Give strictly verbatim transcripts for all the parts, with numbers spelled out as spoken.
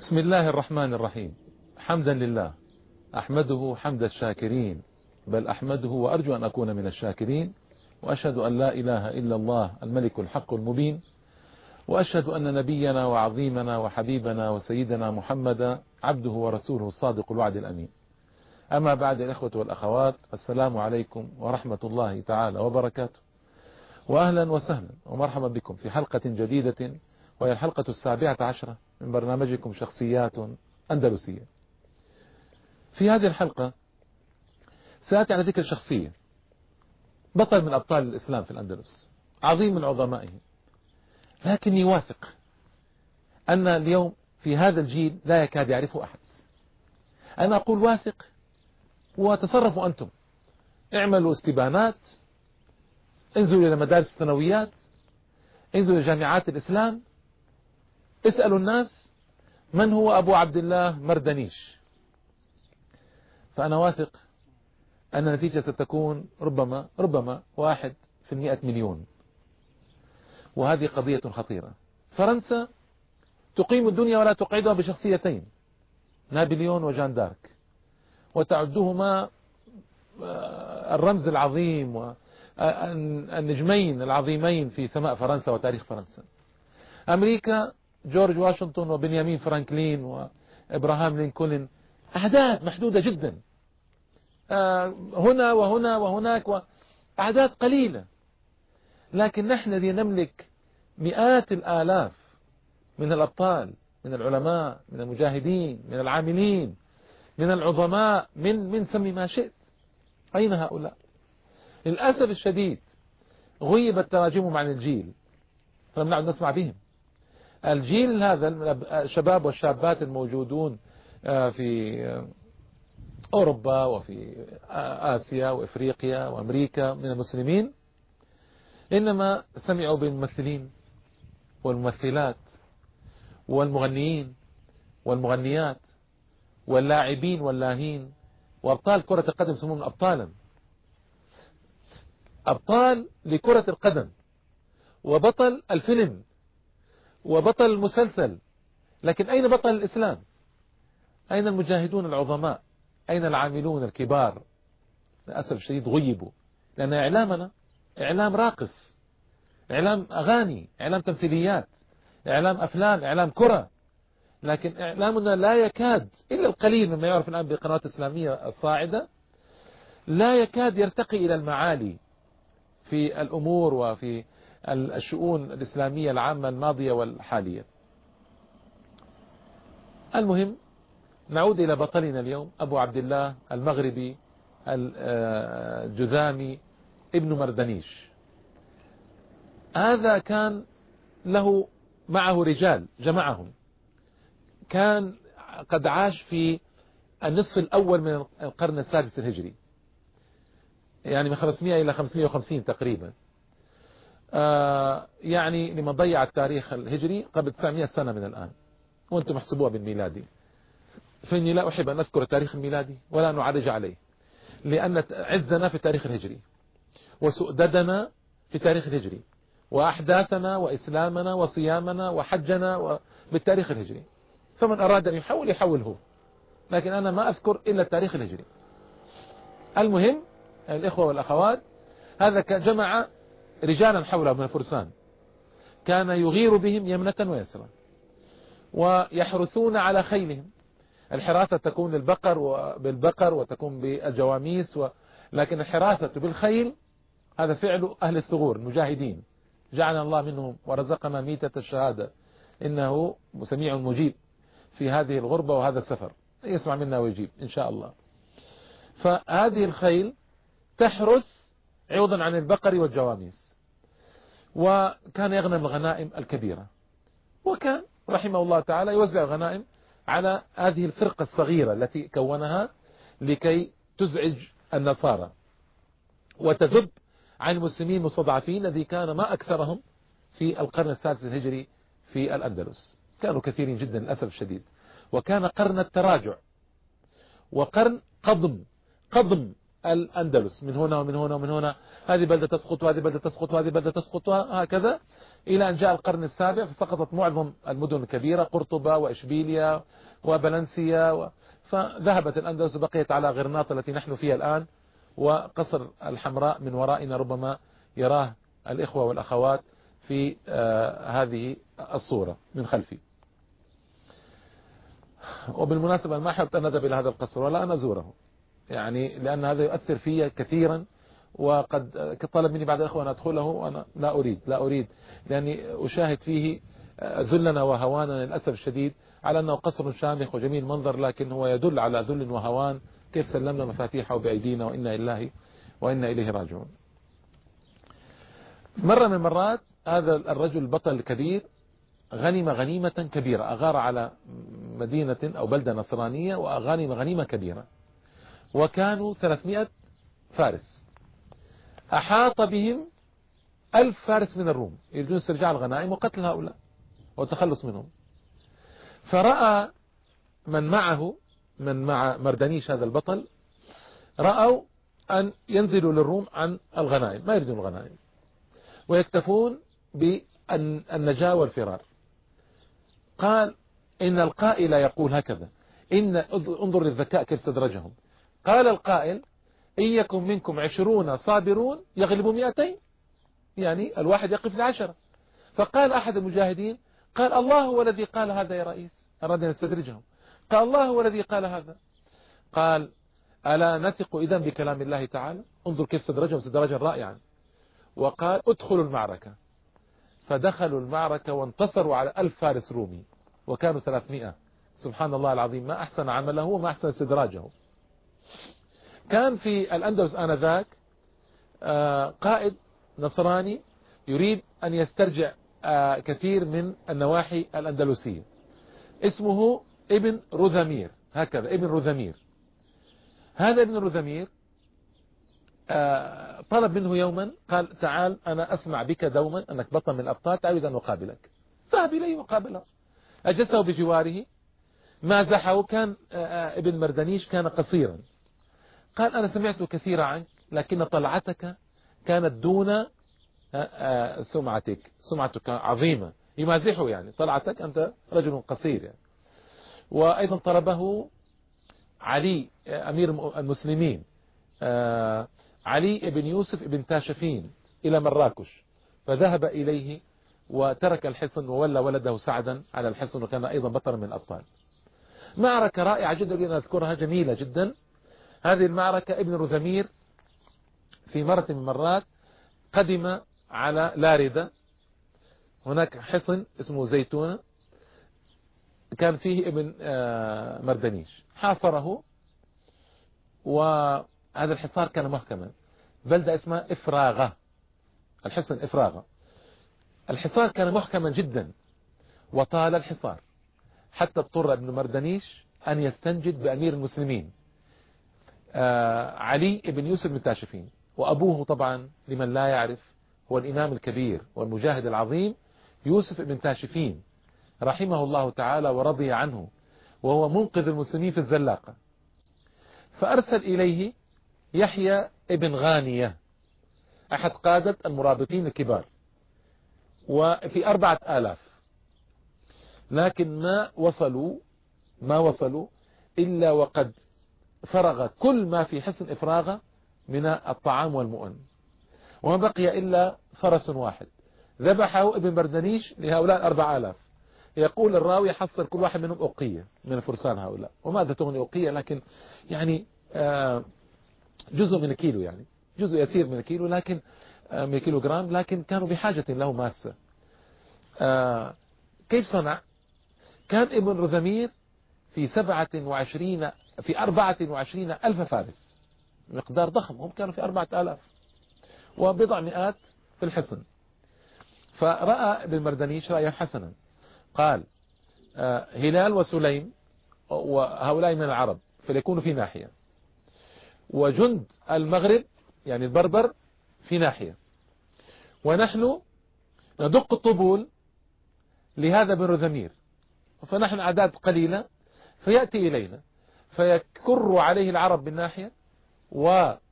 بسم الله الرحمن الرحيم. حمدا لله أحمده حمد الشاكرين، بل أحمده وأرجو أن أكون من الشاكرين، وأشهد أن لا إله إلا الله الملك الحق المبين، وأشهد أن نبينا وعظيمنا وحبيبنا وسيدنا محمدا عبده ورسوله الصادق الوعد الأمين. أما بعد الإخوة والأخوات، السلام عليكم ورحمة الله تعالى وبركاته، وأهلا وسهلا ومرحبا بكم في حلقة جديدة، وهي الحلقة السابعة عشرة من برنامجكم شخصيات أندلسية. في هذه الحلقة سأتي على ذكر شخصية بطل من أبطال الإسلام في الأندلس، عظيم من عظمائه، لكني واثق أن اليوم في هذا الجيل لا يكاد يعرفه أحد. أنا أقول واثق، وتصرفوا أنتم، اعملوا استبانات، انزلوا إلى مدارس الثانويات، انزلوا إلى جامعات الإسلام، اسألوا الناس من هو أبو عبد الله مردنيش. فأنا واثق أن النتيجة ستكون ربما ربما واحد في المئة مليون، وهذه قضية خطيرة. فرنسا تقيم الدنيا ولا تقعدها بشخصيتين، نابليون وجان دارك، وتعدهما الرمز العظيم والنجمين العظيمين في سماء فرنسا وتاريخ فرنسا. أمريكا جورج واشنطن وبنيامين فرانكلين وإبراهام لينكولن، أعداد محدودة جدا، هنا وهنا وهناك، أعداد قليلة، لكن نحن الذي نملك مئات الآلاف من الأبطال، من العلماء، من المجاهدين، من العاملين، من العظماء، من من سمي ما شئت. أين هؤلاء؟ للأسف الشديد غيبت تراجمهم عن الجيل، فلم نعد نسمع بهم. الجيل هذا الشباب والشابات الموجودون في أوروبا وفي آسيا وإفريقيا وأمريكا من المسلمين إنما سمعوا بالممثلين والممثلات والمغنيين والمغنيات واللاعبين واللاهين، وأبطال كرة القدم يسمون أبطالا، أبطال لكرة القدم، وبطل الفيلم، وبطل المسلسل. لكن أين بطل الإسلام؟ أين المجاهدون العظماء؟ أين العاملون الكبار؟ للأسف الشديد غيبوا، لأن إعلامنا إعلام راقص، إعلام أغاني، إعلام تمثيليات، إعلام أفلام، إعلام كرة، لكن إعلامنا لا يكاد، إلا القليل مما يعرف الآن بقنوات إسلامية الصاعدة، لا يكاد يرتقي إلى المعالي في الأمور وفي الشؤون الإسلامية العامة الماضية والحالية. المهم، نعود إلى بطلنا اليوم، أبو عبد الله المغربي الجذامي ابن مردنيش. هذا كان له معه رجال جمعهم، كان قد عاش في النصف الأول من القرن السادس الهجري، يعني من خمسمائة إلى خمسمائة وخمسين تقريبا، آه يعني لما ضيع التاريخ الهجري قبل تسعمائة سنة من الآن، وانتم احسبوها بالميلادي، فإني لا أحب أن أذكر التاريخ الميلادي ولا نعرج عليه، لأن عزنا في التاريخ الهجري، وسؤددنا في التاريخ الهجري، وأحداثنا وإسلامنا وصيامنا وحجنا بالتاريخ الهجري، فمن أراد أن يحول يحوله، لكن أنا ما أذكر إلا التاريخ الهجري. المهم الإخوة والأخوات، هذا كان جمع رجالا حوله من الفرسان، كان يغير بهم يمنة ويسرا، ويحرثون على خيلهم. الحراثة تكون للبقر وبالبقر وتكون بالجواميس و... لكن الحراثة بالخيل هذا فعل أهل الثغور المجاهدين، جعلنا الله منهم ورزقنا ميتة الشهادة، إنه سميع مجيب في هذه الغربة وهذا السفر، يسمع منا ويجيب إن شاء الله. فهذه الخيل تحرث عوضا عن البقر والجواميس، وكان يغنم الغنائم الكبيرة، وكان رحمه الله تعالى يوزع الغنائم على هذه الفرقة الصغيرة التي كونها لكي تزعج النصارى وتذب عن المسلمين المستضعفين الذي كان ما أكثرهم في القرن السادس الهجري في الأندلس، كانوا كثيرين جدا للأسف الشديد، وكان قرن التراجع وقرن قضم قضم الأندلس، من هنا ومن هنا ومن هنا، هذه بلدة تسقط وهذه بلدة تسقط وهذه بلدة تسقط وهكذا. إلى أن جاء القرن السابع فسقطت معظم المدن الكبيرة، قرطبة وإشبيليا وبلنسيا و... فذهبت الأندلس وبقيت على غرناطة التي نحن فيها الآن، وقصر الحمراء من ورائنا ربما يراه الإخوة والأخوات في آه هذه الصورة من خلفي. وبالمناسبة ما أحب أن أذهب إلى هذا القصر ولا أن أزوره، يعني لأن هذا يؤثر في كثيرا، وقد طلب مني بعض الأخوة أن أدخله وأنا لا أريد لا أريد لأني أشاهد فيه ذلنا وهوانا للأسف الشديد، على أنه قصر شامخ وجميل منظر، لكن هو يدل على ذل وهوان، كيف سلمنا مفاتيحه بأيدينا وإنا إليه وإنا إليه راجعون. مرة من المرات هذا الرجل البطل الكبير غنم غنيمة كبيرة، أغار على مدينة أو بلدة نصرانية وغنم غنيمة كبيرة، وكانوا ثلاثمائة فارس، أحاط بهم ألف فارس من الروم يريدون استرجاع الغنائم وقتل هؤلاء والتخلص منهم. فرأى من معه من مع مردنيش هذا البطل رأوا أن ينزلوا للروم عن الغنائم، ما يريدون الغنائم ويكتفون بالنجاة والفرار. قال إن القائل يقول هكذا، إن انظر للذكاء كيف استدرجهم. قال القائل إن يكن منكم عشرون صابرون يغلبوا مئتين، يعني الواحد يقف لعشرة. فقال أحد المجاهدين قال الله هو الذي قال هذا يا رئيس، أراد أن يستدرجهم، قال الله هو الذي قال هذا. قال ألا نثق إذن بكلام الله تعالى؟ انظر كيف استدرجهم استدراجا رائعا. وقال ادخلوا المعركة. فدخلوا المعركة وانتصروا على ألف فارس رومي وكانوا ثلاثمائة. سبحان الله العظيم، ما أحسن عمله وما أحسن استدراجه. كان في الأندلس آنذاك قائد نصراني يريد أن يسترجع كثير من النواحي الأندلسية، اسمه ابن رذمير، هكذا ابن رذمير. هذا ابن رذمير طلب منه يوما، قال تعال أنا أسمع بك دوما أنك بطل من الأبطال، أريد أن أقابلك. ذهب إليه وقابله، أجلسه بجواره، مازحه. كان ابن مردنيش كان قصيرا، قال أنا سمعت كثيرا عنك لكن طلعتك كانت دون سمعتك، سمعتك عظيمة، يمازحه يعني، طلعتك أنت رجل قصير يعني. وأيضا طلبه علي أمير المسلمين علي بن يوسف بن تاشفين إلى مراكش، فذهب إليه وترك الحصن وولى ولده سعدا على الحصن، وكان أيضا بطلا من الأبطال. معركة رائعة جدا أن أذكرها، جميلة جدا. هذه المعركة ابن رذمير في مرة من المرات قدم على لاردة، هناك حصن اسمه زيتونة كان فيه ابن مردنيش، حاصره، وهذا الحصار كان محكما. بلدة اسمها إفراغة، الحصن إفراغة. الحصار كان محكما جدا وطال الحصار حتى اضطر ابن مردنيش أن يستنجد بأمير المسلمين علي بن يوسف بن تاشفين، وأبوه طبعا لمن لا يعرف هو الإمام الكبير والمجاهد العظيم يوسف بن تاشفين رحمه الله تعالى ورضي عنه، وهو منقذ المسلمين في الزلاقة. فأرسل إليه يحيى ابن غانية أحد قادة المرابطين الكبار، وفي أربعة آلاف، لكن ما وصلوا ما وصلوا إلا وقد فرغ كل ما في حصن إفراغة من الطعام والمؤن، وما بقي إلا فرس واحد ذبحه ابن مردنيش لهؤلاء الأربع آلاف. يقول الراوي حصل كل واحد منهم أقية من فرسان هؤلاء، وماذا تغني أقية؟ لكن يعني جزء من الكيلو، يعني جزء يسير من الكيلو، لكن من كيلو جرام، لكن كانوا بحاجة له ماسة. كيف صنع؟ كان ابن رذمير في سبعة وعشرين في أربعة وعشرين ألف فارس، مقدار ضخم، هم كانوا في أربعة آلاف وبضع مئات في الحصن. فرأى ابن مردنيش رأيا حسنا، قال هلال وسليم وهؤلاء من العرب فليكونوا في ناحية، وجند المغرب يعني البربر في ناحية، ونحن ندق الطبول لهذا ابن رذمير، فنحن أعداد قليلة، فيأتي إلينا فيكر عليه العرب بالناحية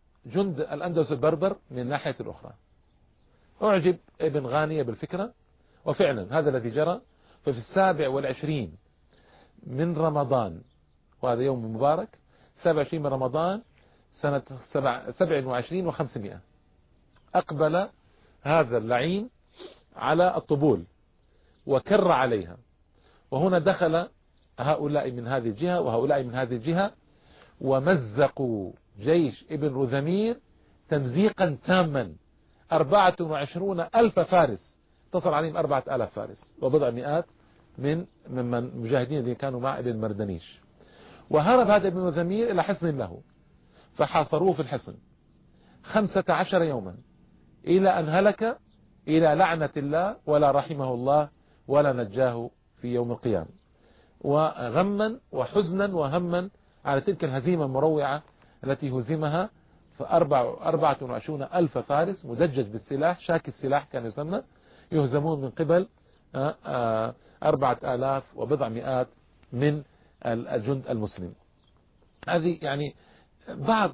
وجند الأندلس البربر من الناحية الأخرى. أعجب ابن غانية بالفكرة، وفعلا هذا الذي جرى. ففي السابع والعشرين من رمضان، وهذا يوم مبارك، سابع وعشرين من رمضان سنة سبع, سبع وعشرين وخمسمائة، أقبل هذا اللعين على الطبول وكر عليها، وهنا دخل هؤلاء من هذه الجهة وهؤلاء من هذه الجهة، ومزقوا جيش ابن رذمير تمزيقا تاما. أربعة وعشرون ألف فارس، اتصل عليهم أربعة آلاف فارس وبضع مئات من من المجاهدين الذين كانوا مع ابن مردنيش. وهرب هذا ابن رذمير إلى حصن له، فحاصروه في الحصن خمسة عشر يوما إلى أن هلك إلى لعنة الله، ولا رحمه الله ولا نجاه في يوم القيامة. وغما وحزنا وهما على تلك الهزيمة المروعة التي هزمها، فأربعة وعشرون ألف فارس مدجج بالسلاح، شاك السلاح كان يسمى، يهزمون من قبل أربعة آلاف وبضع مئات من الجند المسلم. هذه يعني بعض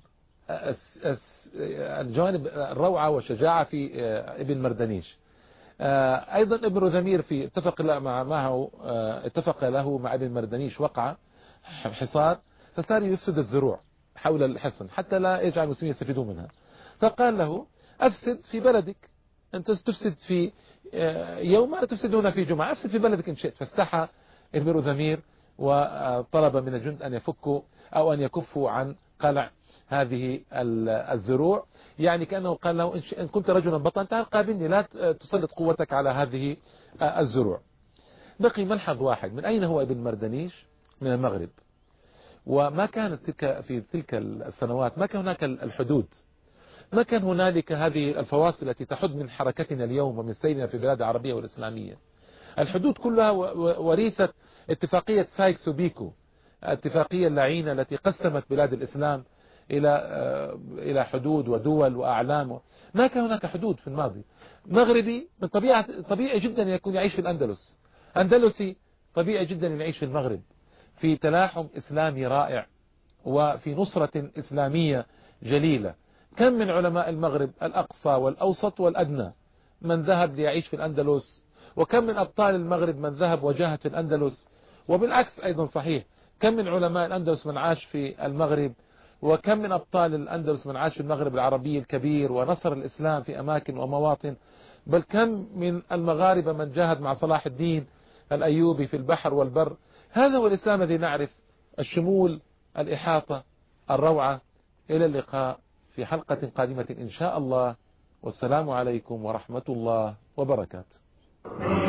الجوانب الروعة والشجاعة في ابن مردنيش. أيضا ابن رذمير في اتفق مع معه اتفق له مع ابن مردنيش وقع حصار، فصار يفسد الزروع حول الحصن حتى لا يجعل المسلمين يستفيدون منها. فقال له أفسد في بلدك، أنت تفسد في يوم لا تفسدون في جمعة، أفسد في بلدك إن شئت. فاستحى ابن رذمير وطلب من الجند أن يفكوا أو أن يكفوا عن قلع هذه الزروع، يعني كأنه قال له إن كنت رجلا بطلا تعال قابلني، لا تسلط قوتك على هذه الزروع. بقي ملحظ واحد، من أين هو ابن مردنيش؟ من المغرب. وما كانت تلك في تلك السنوات ما كان هناك الحدود، ما كان هنالك هذه الفواصل التي تحد من حركتنا اليوم ومن سيرنا في البلاد العربية والإسلامية. الحدود كلها وريثة اتفاقية سايكس وبيكو، الاتفاقية اللعينة التي قسمت بلاد الإسلام إلى إلى حدود ودول وأعلام. ما كان هناك حدود في الماضي. مغربي من طبيعة طبيعي جدا أن يكون يعيش في الأندلس، أندلسي طبيعي جدا أن يعيش في المغرب، في تلاحم إسلامي رائع وفي نصرة إسلامية جليلة. كم من علماء المغرب الأقصى والأوسط والأدنى من ذهب ليعيش في الأندلس، وكم من أبطال المغرب من ذهب وجاهد في الأندلس، وبالعكس أيضا صحيح، كم من علماء الأندلس من عاش في المغرب، وكم من أبطال الأندلس من عاش في المغرب العربي الكبير ونصر الإسلام في أماكن ومواطن. بل كم من المغاربة من جاهد مع صلاح الدين الأيوبي في البحر والبر. هذا هو الإسلام الذي نعرف، الشمول، الإحاطة، الروعة. إلى اللقاء في حلقة قادمة إن شاء الله، والسلام عليكم ورحمة الله وبركاته.